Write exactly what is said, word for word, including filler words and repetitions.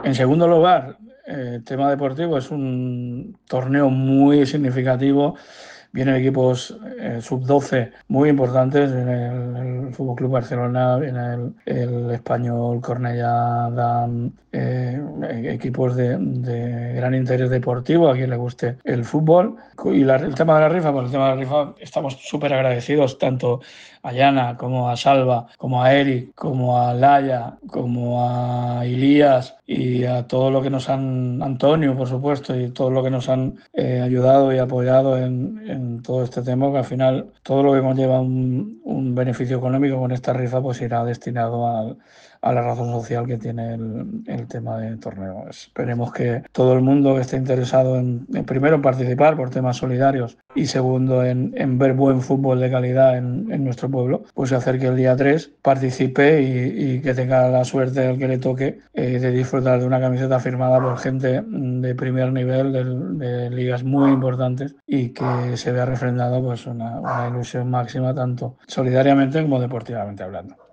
En segundo lugar, eh, el tema deportivo es un torneo muy significativo. Vienen equipos eh, sub doce muy importantes en el, el F C Barcelona, en el, el Español, Cornellá, Dan, eh, equipos de, de gran interés deportivo a quien le guste el fútbol. Y la, el tema de la rifa, pues el tema de la rifa estamos súper agradecidos tanto a Yana como a Salva, como a Eric, como a Laia, como a Ilías y a todo lo que nos han, Antonio, por supuesto, y todo lo que nos han eh, ayudado y apoyado en, en, todo este tema, que al final todo lo que conlleva un, un beneficio económico con esta rifa pues irá destinado al, a la razón social que tiene el, el tema del torneo. Esperemos que todo el mundo que esté interesado en, en primero en participar por temas solidarios y segundo en, en ver buen fútbol de calidad en, en nuestro pueblo, pues se acerque el día tres, participe y, y que tenga la suerte al que le toque eh, de disfrutar de una camiseta firmada por gente de primer nivel, de, de ligas muy importantes y que se vea refrendado pues una, una ilusión máxima tanto solidariamente como deportivamente hablando.